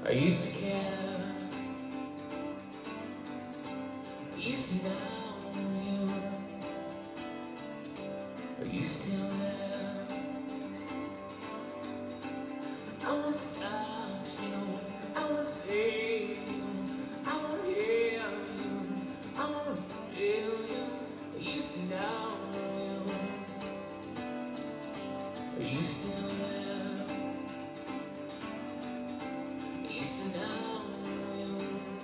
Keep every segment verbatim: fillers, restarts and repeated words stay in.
I used to care, I used to know you. Are you still there? I won't touch you, I won't see you, I won't hear you, I won't feel you. I used to know you. Are you still there? I used to know you.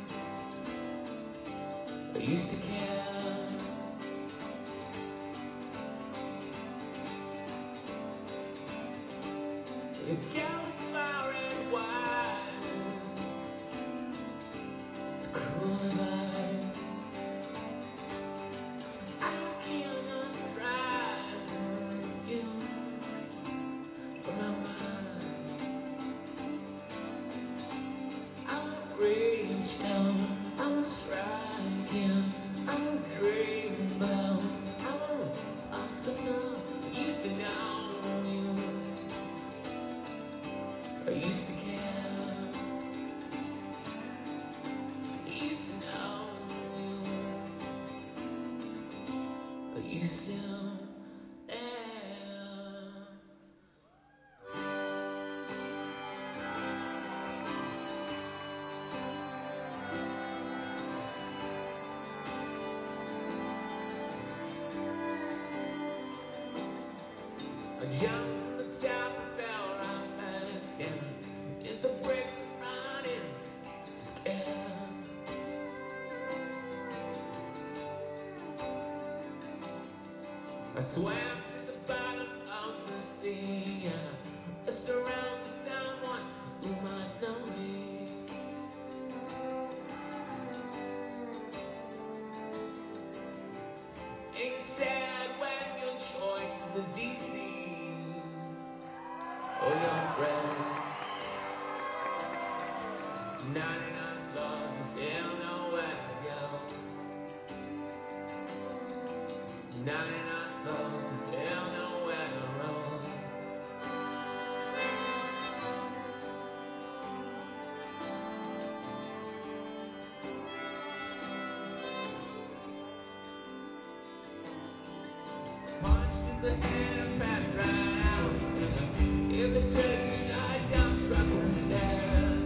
I used to care. Your gown is fire and wine. It's cruel advice. I cannot drive you from my mind. I won't reach down, I won't strike in, I won't dream about, I won't ask the love. I used to know you. I used to care, I used to know you. Are you still there? I jumped from the top and fell right back in. Hit the brakes and running, scared. I swam to the bottom of the sea and I looked around for someone who might know me. Ain't it sad when your choices are deceive? Oh, your friends, ninety-nine flaws and still nowhere to go. ninety-nine flaws and still nowhere to roll. Punched in the head and passed right out. If it touched, I down struck instead.